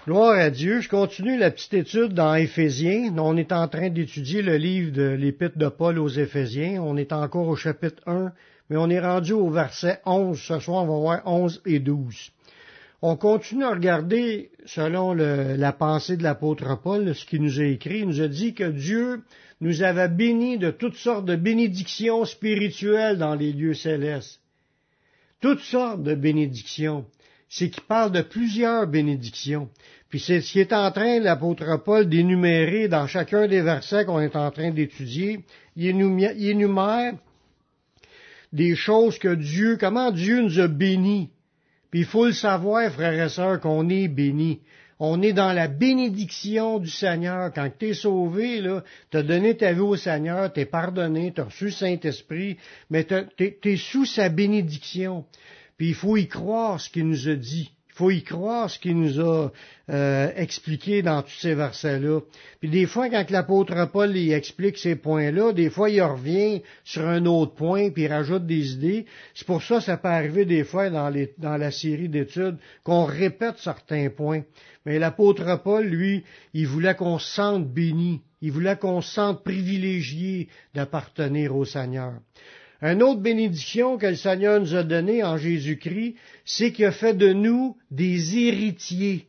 Gloire à Dieu. Je continue la petite étude dans Éphésiens. On est en train d'étudier le livre de l'Épître de Paul aux Éphésiens. On est encore au chapitre 1, mais on est rendu au verset 11. Ce soir, on va voir 11 et 12. On continue à regarder, selon la pensée de l'apôtre Paul, ce qu'il nous a écrit. Il nous a dit que Dieu nous avait bénis de toutes sortes de bénédictions spirituelles dans les lieux célestes. Toutes sortes de bénédictions. C'est qu'il parle de plusieurs bénédictions. Puis c'est ce qui est en train, l'apôtre Paul, d'énumérer dans chacun des versets qu'on est en train d'étudier. Il énumère des choses que comment Dieu nous a bénis. Puis il faut le savoir, frères et sœurs, qu'on est bénis. On est dans la bénédiction du Seigneur. Quand tu es sauvé, là, tu as donné ta vie au Seigneur, tu es pardonné, tu as reçu le Saint-Esprit, mais tu es sous sa bénédiction. Puis il faut y croire ce qu'il nous a dit. Il faut y croire ce qu'il nous a expliqué dans tous ces versets-là. Puis des fois, quand l'apôtre Paul y explique ces points-là, des fois, il revient sur un autre point, puis il rajoute des idées. C'est pour ça que ça peut arriver des fois dans la série d'études qu'on répète certains points. Mais l'apôtre Paul, lui, il voulait qu'on se sente béni. Il voulait qu'on se sente privilégié d'appartenir au Seigneur. Une autre bénédiction que le Seigneur nous a donnée en Jésus-Christ, c'est qu'il a fait de nous des héritiers.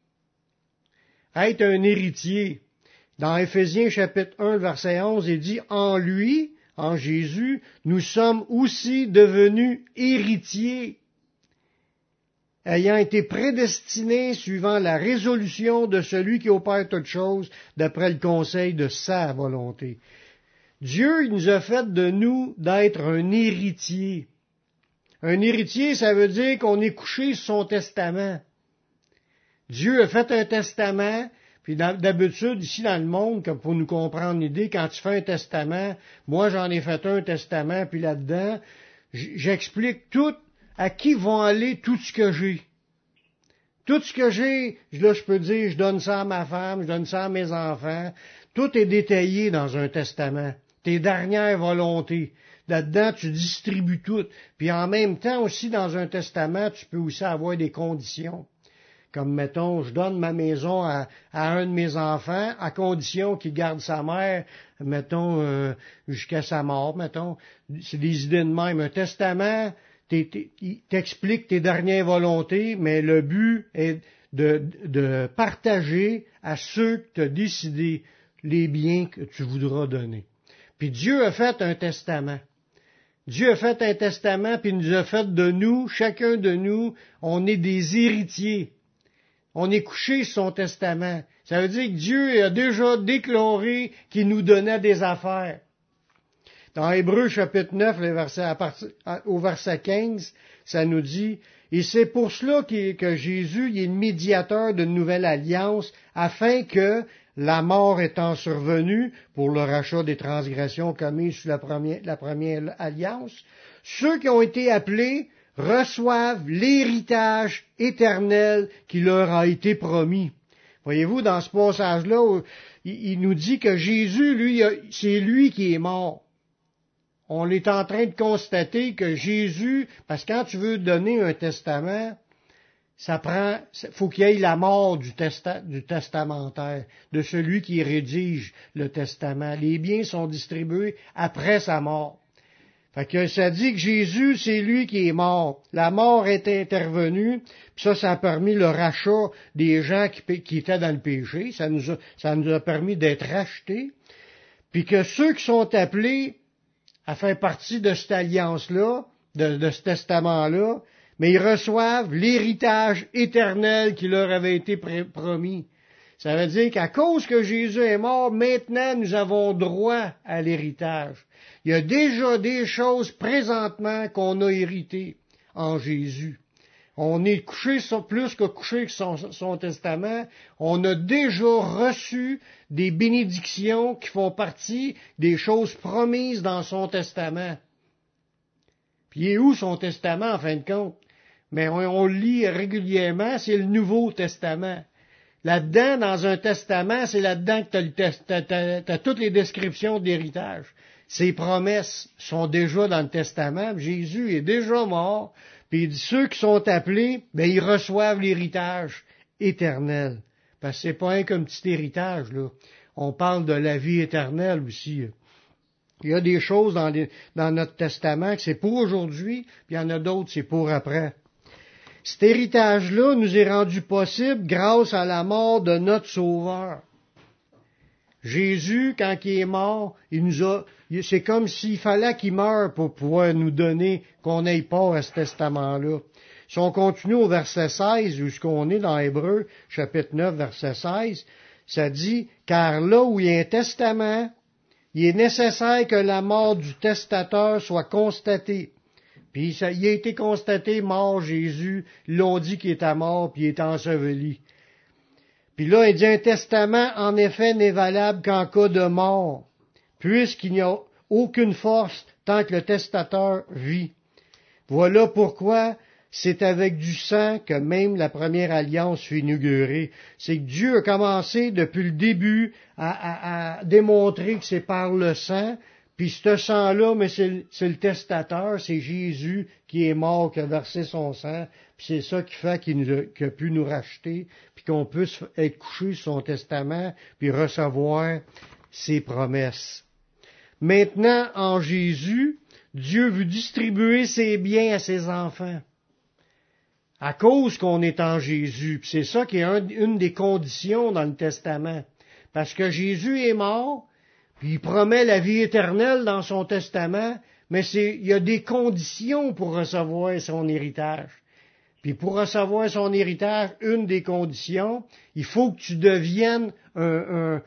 Être un héritier. Dans Éphésiens chapitre 1, verset 11, il dit, en lui, en Jésus, nous sommes aussi devenus héritiers, ayant été prédestinés suivant la résolution de celui qui opère toutes choses d'après le conseil de sa volonté. Dieu, il nous a fait de nous d'être un héritier. Un héritier, ça veut dire qu'on est couché sur son testament. Dieu a fait un testament, puis d'habitude, ici dans le monde, comme pour nous comprendre l'idée, quand tu fais un testament, moi j'en ai fait un testament, puis là-dedans, j'explique tout à qui vont aller tout ce que j'ai. Tout ce que j'ai, là je peux dire, je donne ça à ma femme, je donne ça à mes enfants. Tout est détaillé dans un testament. Tes dernières volontés. Là-dedans, tu distribues tout. Puis en même temps aussi, dans un testament, tu peux aussi avoir des conditions. Comme, mettons, je donne ma maison à un de mes enfants, à condition qu'il garde sa mère, mettons, jusqu'à sa mort, mettons. C'est des idées de même. Un testament, il t'explique tes dernières volontés, mais le but est de partager à ceux que tu as décidé les biens que tu voudras donner. Puis Dieu a fait un testament. Dieu a fait un testament, puis il nous a fait de nous, chacun de nous, on est des héritiers. On est couché sur son testament. Ça veut dire que Dieu a déjà déclaré qu'il nous donnait des affaires. Dans Hébreux chapitre 9, au verset 15, ça nous dit, « Et c'est pour cela que Jésus est le médiateur d'une nouvelle alliance, afin que, la mort étant survenue pour le rachat des transgressions commises sous la première alliance, ceux qui ont été appelés reçoivent l'héritage éternel qui leur a été promis. » Voyez-vous, dans ce passage-là, il nous dit que Jésus, lui, c'est lui qui est mort. On est en train de constater que Jésus, parce que quand tu veux donner un testament, faut qu'il y ait la mort du testamentaire, de celui qui rédige le testament. Les biens sont distribués après sa mort. Fait que ça dit que Jésus, c'est lui qui est mort. La mort est intervenue, puis ça a permis le rachat des gens qui étaient dans le péché. Ça nous a permis d'être rachetés. Puis que ceux qui sont appelés à faire partie de cette alliance-là, de ce testament-là, mais ils reçoivent l'héritage éternel qui leur avait été promis. Ça veut dire qu'à cause que Jésus est mort, maintenant nous avons droit à l'héritage. Il y a déjà des choses présentement qu'on a héritées en Jésus. On est plus que couché sur son testament. On a déjà reçu des bénédictions qui font partie des choses promises dans son testament. Puis il est où son testament en fin de compte? Mais on le lit régulièrement, c'est le Nouveau Testament. Là-dedans, dans un testament, c'est là-dedans que t'as toutes les descriptions d'héritage. Ces promesses sont déjà dans le testament. Jésus est déjà mort. Puis il dit, ceux qui sont appelés, ils reçoivent l'héritage éternelle. Parce que c'est pas un comme petit héritage, là. On parle de la vie éternelle aussi. Il y a des choses dans notre testament que c'est pour aujourd'hui, puis il y en a d'autres, c'est pour après. Cet héritage-là nous est rendu possible grâce à la mort de notre Sauveur. Jésus, quand il est mort, c'est comme s'il fallait qu'il meure pour pouvoir nous donner, qu'on ait part à ce testament-là. Si on continue au verset 16, où ce qu'on est dans Hébreux, chapitre 9, verset 16, ça dit, car là où il y a un testament, il est nécessaire que la mort du testateur soit constatée. Puis il a été constaté mort Jésus, ils l'ont dit qu'il était mort, puis il est enseveli. Puis là, il dit un testament, en effet, n'est valable qu'en cas de mort, puisqu'il n'y a aucune force tant que le testateur vit. Voilà pourquoi c'est avec du sang que même la première alliance fut inaugurée. C'est que Dieu a commencé depuis le début à démontrer que c'est par le sang, puis ce sang-là, mais c'est le testateur, c'est Jésus qui est mort, qui a versé son sang, puis c'est ça qui fait qu'il a pu nous racheter, puis qu'on puisse être couché sur son testament, puis recevoir ses promesses. Maintenant, en Jésus, Dieu veut distribuer ses biens à ses enfants. À cause qu'on est en Jésus. Puis c'est ça qui est une des conditions dans le testament. Parce que Jésus est mort, puis il promet la vie éternelle dans son testament, mais il y a des conditions pour recevoir son héritage. Puis pour recevoir son héritage, une des conditions, il faut que tu deviennes un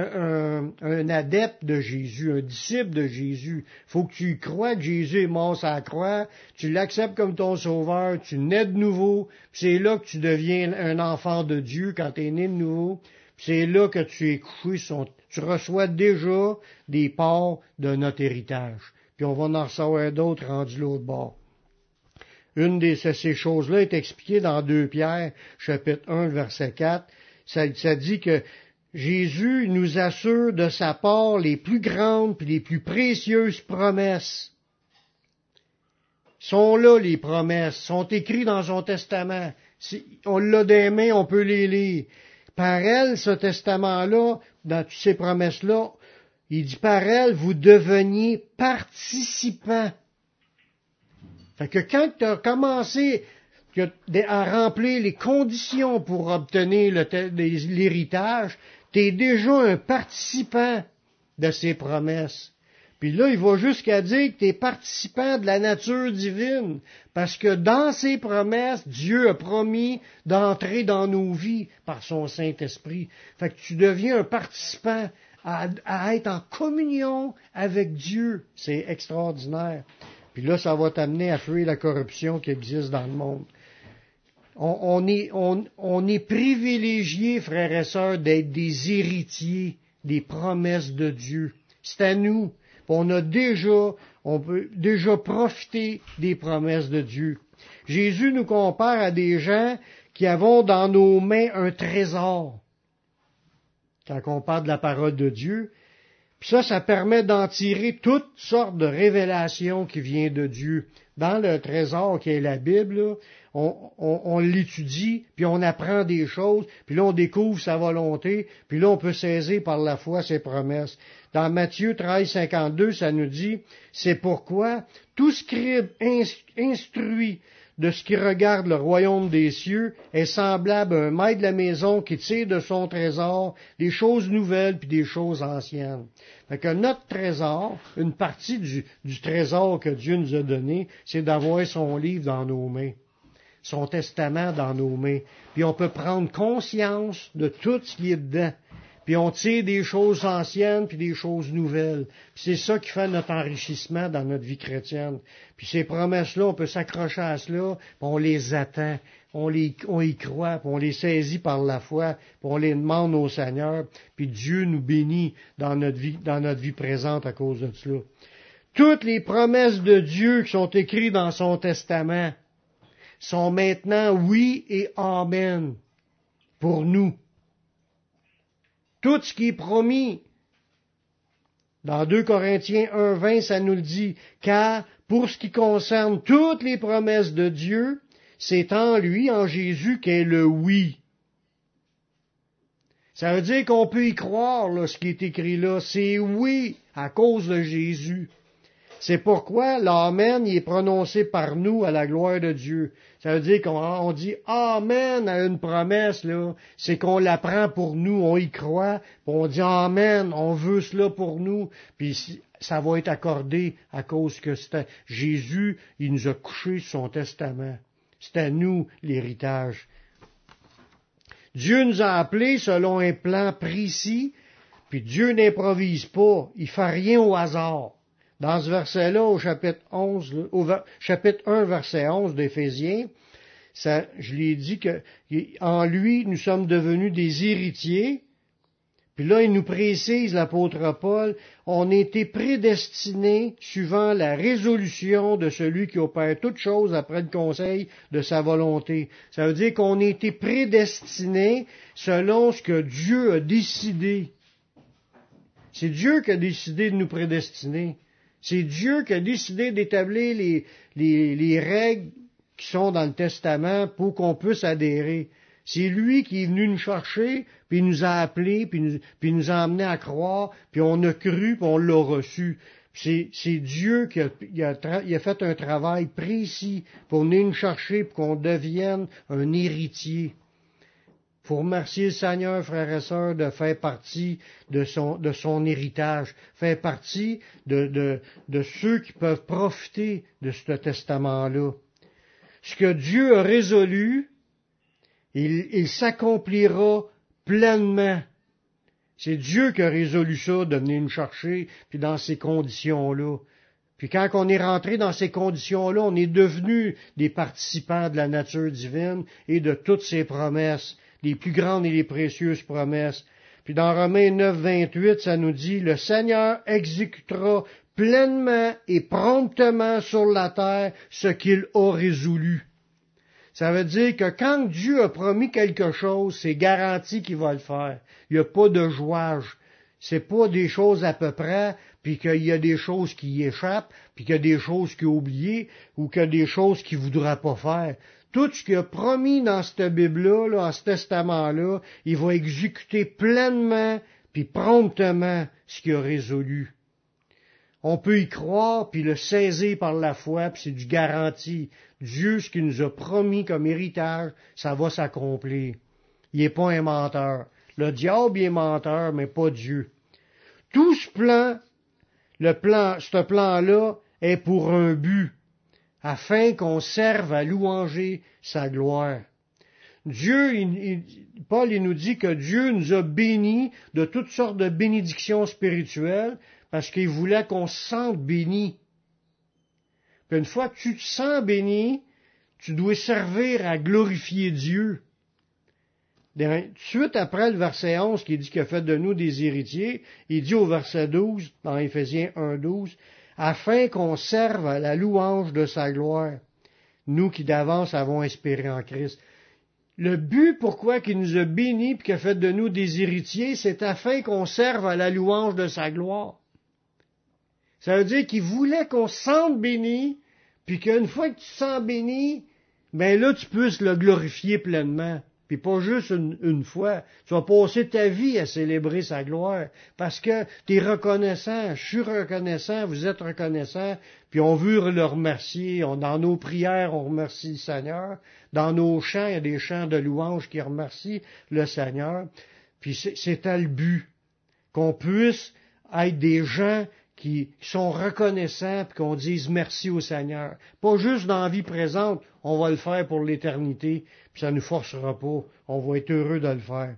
adepte de Jésus, un disciple de Jésus. Il faut que tu crois que Jésus est mort sur la croix, tu l'acceptes comme ton sauveur, tu nais de nouveau, puis c'est là que tu deviens un enfant de Dieu quand tu es né de nouveau. Puis c'est là que tu es couché, tu reçois déjà des parts de notre héritage. Puis on va en recevoir d'autres rendus l'autre bord. Une de ces choses-là est expliquée dans 2 Pierre, chapitre 1, verset 4. Ça dit que Jésus nous assure de sa part les plus grandes et les plus précieuses promesses. Sont là les promesses, sont écrites dans son testament. On l'a des mains, on peut les lire. Par elle, ce testament-là, dans toutes ces promesses-là, il dit par elle, vous deveniez participants. Fait que quand tu as commencé à remplir les conditions pour obtenir l'héritage, tu es déjà un participant de ces promesses. Puis là, il va jusqu'à dire que tu es participant de la nature divine, parce que dans ces promesses, Dieu a promis d'entrer dans nos vies par son Saint-Esprit. Fait que tu deviens un participant à être en communion avec Dieu. C'est extraordinaire. Puis là, ça va t'amener à fuir la corruption qui existe dans le monde. On est privilégiés, frères et sœurs, d'être des héritiers des promesses de Dieu. C'est à nous. On peut déjà profiter des promesses de Dieu. Jésus nous compare à des gens qui avons dans nos mains un trésor. Quand on parle de la parole de Dieu, puis ça permet d'en tirer toutes sortes de révélations qui viennent de Dieu. Dans le trésor qui est la Bible, là, on l'étudie, puis on apprend des choses, puis là on découvre sa volonté, puis là on peut saisir par la foi ses promesses. Dans Matthieu 13, 52, ça nous dit, c'est pourquoi tout scribe instruit de ce qui regarde le royaume des cieux est semblable à un maître de la maison qui tire de son trésor des choses nouvelles puis des choses anciennes. Fait que notre trésor, une partie du trésor que Dieu nous a donné, c'est d'avoir son livre dans nos mains, son testament dans nos mains. Puis on peut prendre conscience de tout ce qui est dedans. Puis on tire des choses anciennes puis des choses nouvelles. Puis c'est ça qui fait notre enrichissement dans notre vie chrétienne. Puis ces promesses-là, on peut s'accrocher à cela, puis on les attend, on y croit, puis on les saisit par la foi, puis on les demande au Seigneur, puis Dieu nous bénit dans notre vie présente à cause de cela. Toutes les promesses de Dieu qui sont écrites dans son testament sont maintenant oui et amen pour nous. Tout ce qui est promis. Dans 2 Corinthiens 1,20, ça nous le dit, car pour ce qui concerne toutes les promesses de Dieu, c'est en lui, en Jésus, qu'est le oui. Ça veut dire qu'on peut y croire, là, ce qui est écrit là. C'est oui, à cause de Jésus. C'est pourquoi l'Amen il est prononcé par nous à la gloire de Dieu. Ça veut dire qu'on dit Amen à une promesse, là. C'est qu'on la prend pour nous, on y croit, puis on dit Amen, on veut cela pour nous, puis ça va être accordé à cause que c'était Jésus, il nous a couché sur son testament. C'est à nous l'héritage. Dieu nous a appelés selon un plan précis, puis Dieu n'improvise pas, il fait rien au hasard. Dans ce verset-là, au chapitre 1, verset 11 d'Éphésiens, je l'ai dit que en lui, nous sommes devenus des héritiers. Puis là, il nous précise, l'apôtre Paul, on a été prédestinés suivant la résolution de celui qui opère toutes choses après le conseil de sa volonté. Ça veut dire qu'on a été prédestinés selon ce que Dieu a décidé. C'est Dieu qui a décidé de nous prédestiner. C'est Dieu qui a décidé d'établir les règles qui sont dans le Testament pour qu'on puisse adhérer. C'est lui qui est venu nous chercher, puis il nous a appelés, puis nous a amenés à croire, puis on a cru, puis on l'a reçu. C'est Dieu qui a fait un travail précis pour venir nous chercher, pour qu'on devienne un héritier. Il faut remercier le Seigneur, frères et sœurs, de faire partie de son héritage, faire partie de ceux qui peuvent profiter de ce testament-là. Ce que Dieu a résolu, il s'accomplira pleinement. C'est Dieu qui a résolu ça, de venir nous chercher, puis dans ces conditions-là. Puis quand on est rentré dans ces conditions-là, on est devenu des participants de la nature divine et de toutes ses promesses, les plus grandes et les précieuses promesses. Puis dans Romains 9, 28, ça nous dit, « Le Seigneur exécutera pleinement et promptement sur la terre ce qu'il a résolu. » Ça veut dire que quand Dieu a promis quelque chose, c'est garanti qu'il va le faire. Il n'y a pas de jouage. C'est pas des choses à peu près, puis qu'il y a des choses qui y échappent, puis qu'il y a des choses qu'il a oubliées, ou qu'il y a des choses qu'il ne voudra pas faire. Tout ce qu'il a promis dans cette Bible-là, dans ce testament-là, il va exécuter pleinement, puis promptement ce qu'il a résolu. On peut y croire, puis le saisir par la foi, puis c'est du garanti. Dieu, ce qu'il nous a promis comme héritage, ça va s'accomplir. Il n'est pas un menteur. Le diable, il est menteur, mais pas Dieu. Tout ce ce plan-là est pour un but, afin qu'on serve à louanger sa gloire. Dieu, Paul, il nous dit que Dieu nous a bénis de toutes sortes de bénédictions spirituelles, parce qu'il voulait qu'on se sente béni. Puis une fois que tu te sens béni, tu dois servir à glorifier Dieu. Tout de suite après le verset 11 qui dit qu'il a fait de nous des héritiers, il dit au verset 12, dans Éphésiens 1, 12, « Afin qu'on serve à la louange de sa gloire, nous qui d'avance avons espéré en Christ. » Le but pourquoi il nous a bénis et qu'il a fait de nous des héritiers, c'est afin qu'on serve à la louange de sa gloire. Ça veut dire qu'il voulait qu'on se sente béni, puis qu'une fois que tu te sens béni, ben là, tu puisses le glorifier pleinement. Puis pas juste une fois. Tu vas passer ta vie à célébrer sa gloire, parce que tu es reconnaissant, je suis reconnaissant, vous êtes reconnaissant, puis on veut le remercier. Dans nos prières, on remercie le Seigneur. Dans nos chants, il y a des chants de louange qui remercient le Seigneur. Puis c'était le but, qu'on puisse être des gens qui sont reconnaissants et qu'on dise merci au Seigneur. Pas juste dans la vie présente, on va le faire pour l'éternité, puis ça ne nous forcera pas. On va être heureux de le faire.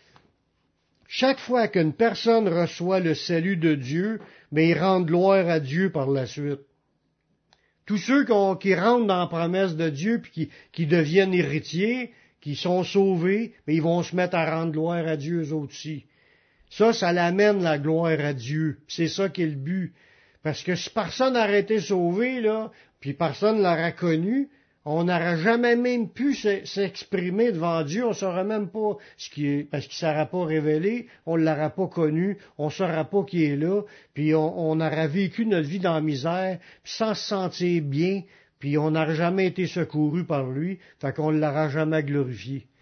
Chaque fois qu'une personne reçoit le salut de Dieu, mais ils rendent gloire à Dieu par la suite. Tous ceux qui rentrent dans la promesse de Dieu puis qui deviennent héritiers, qui sont sauvés, mais ils vont se mettre à rendre gloire à Dieu eux autres aussi. Ça l'amène la gloire à Dieu. C'est ça qui est le but. Parce que si personne n'aurait été sauvé, là, puis personne ne l'aurait connu, on n'aurait jamais même pu s'exprimer devant Dieu, on ne saurait même pas ce qui est, parce qu'il ne s'aurait pas révélé, on ne l'aurait pas connu, on ne saurait pas qui est là, puis on aurait vécu notre vie dans la misère, puis sans se sentir bien, puis on n'aurait jamais été secouru par lui, fait qu'on ne l'aurait jamais glorifié.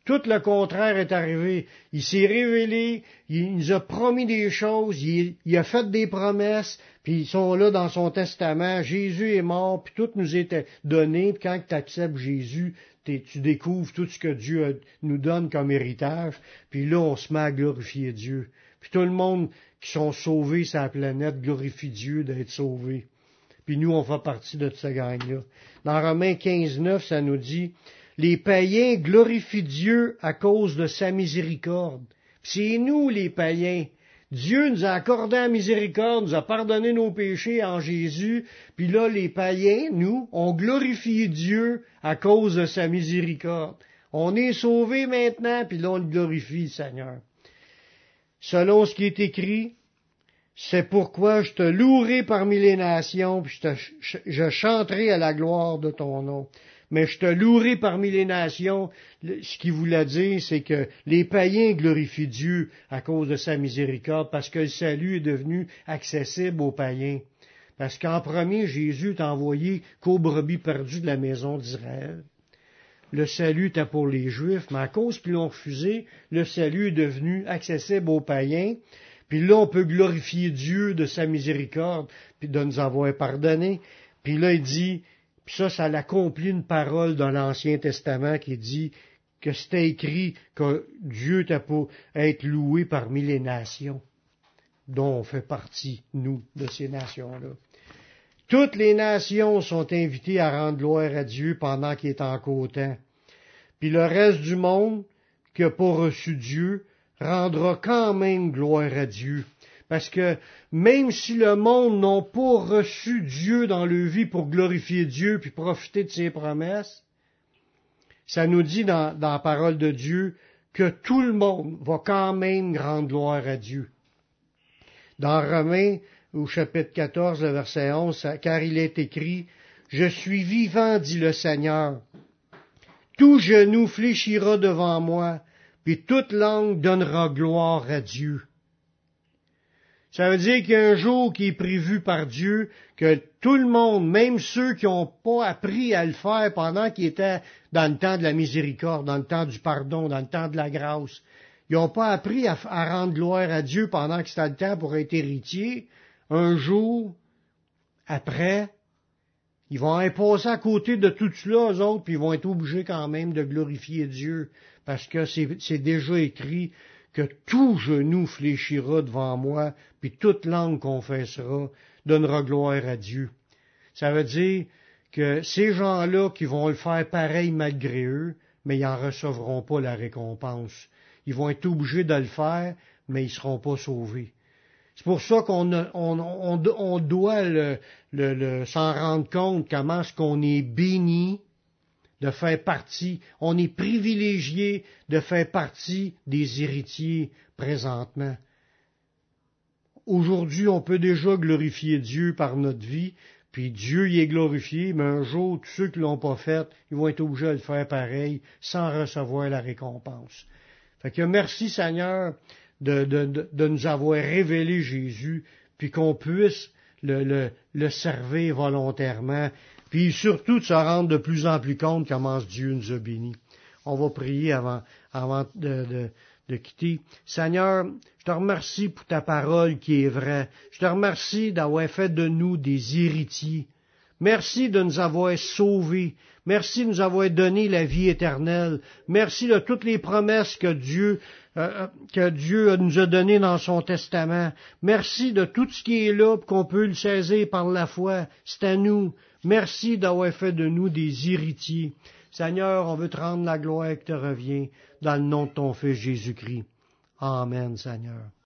Tout le contraire est arrivé. Il s'est révélé, il nous a promis des choses, il a fait des promesses, puis ils sont là dans son testament. Jésus est mort, puis tout nous était donné. Puis quand tu acceptes Jésus, tu découvres tout ce que Dieu nous donne comme héritage. Puis là, on se met à glorifier Dieu. Puis tout le monde qui sont sauvés sur la planète glorifie Dieu d'être sauvés. Puis nous, on fait partie de cette gang-là. Dans Romains 15:9, ça nous dit, « Les païens glorifient Dieu à cause de sa miséricorde. » C'est nous, les païens. Dieu nous a accordé la miséricorde, nous a pardonné nos péchés en Jésus. Puis là, les païens, nous, on glorifie Dieu à cause de sa miséricorde. On est sauvés maintenant, puis là, on le glorifie, le Seigneur. Selon ce qui est écrit, c'est pourquoi je te louerai parmi les nations, puis je chanterai à la gloire de ton nom. Mais je te louerai parmi les nations. Ce qu'il voulait dire, c'est que les païens glorifient Dieu à cause de sa miséricorde, parce que le salut est devenu accessible aux païens. Parce qu'en premier, Jésus t'a envoyé qu'aux brebis perdues de la maison d'Israël. Le salut était pour les Juifs, mais à cause qu'ils l'ont refusé, le salut est devenu accessible aux païens. Puis là, on peut glorifier Dieu de sa miséricorde, puis de nous avoir pardonné. Puis là, il dit, puis ça l'accomplit une parole dans l'Ancien Testament qui dit que c'était écrit que Dieu était pour être loué parmi les nations, dont on fait partie, nous, de ces nations-là. Toutes les nations sont invitées à rendre gloire à Dieu pendant qu'il est encore temps. Puis le reste du monde, qui n'a pas reçu Dieu, rendra quand même gloire à Dieu. Parce que même si le monde n'a pas reçu Dieu dans leur vie pour glorifier Dieu puis profiter de ses promesses, ça nous dit dans la parole de Dieu que tout le monde va quand même rendre gloire à Dieu. Dans Romains, au chapitre 14, le verset 11, car il est écrit, « Je suis vivant, dit le Seigneur. Tout genou fléchira devant moi, puis toute langue donnera gloire à Dieu. » Ça veut dire qu'il y a un jour qui est prévu par Dieu, que tout le monde, même ceux qui n'ont pas appris à le faire pendant qu'ils étaient dans le temps de la miséricorde, dans le temps du pardon, dans le temps de la grâce, ils n'ont pas appris à rendre gloire à Dieu pendant que c'était le temps pour être héritier. Un jour, après, ils vont être passés à côté de tout cela, eux autres, puis ils vont être obligés quand même de glorifier Dieu, parce que c'est déjà écrit que tout genou fléchira devant moi, puis toute langue confessera, donnera gloire à Dieu. Ça veut dire que ces gens-là qui vont le faire pareil malgré eux, mais ils n'en recevront pas la récompense. Ils vont être obligés de le faire, mais ils ne seront pas sauvés. C'est pour ça qu'on doit s'en rendre compte comment est-ce qu'on est béni de faire partie, on est privilégié de faire partie des héritiers présentement. Aujourd'hui, on peut déjà glorifier Dieu par notre vie, puis Dieu y est glorifié, mais un jour, tous ceux qui l'ont pas fait, ils vont être obligés de le faire pareil, sans recevoir la récompense. Fait que merci Seigneur de nous avoir révélé Jésus, puis qu'on puisse le servir volontairement, puis surtout de se rendre de plus en plus compte comment Dieu nous a bénis. On va prier avant de quitter. Seigneur, je te remercie pour ta parole qui est vraie. Je te remercie d'avoir fait de nous des héritiers. Merci de nous avoir sauvés. Merci de nous avoir donné la vie éternelle. Merci de toutes les promesses que Dieu nous a données dans son testament. Merci de tout ce qui est là, qu'on peut le saisir par la foi. C'est à nous. Merci d'avoir fait de nous des héritiers. Seigneur, on veut te rendre la gloire qui te revient dans le nom de ton Fils Jésus-Christ. Amen, Seigneur.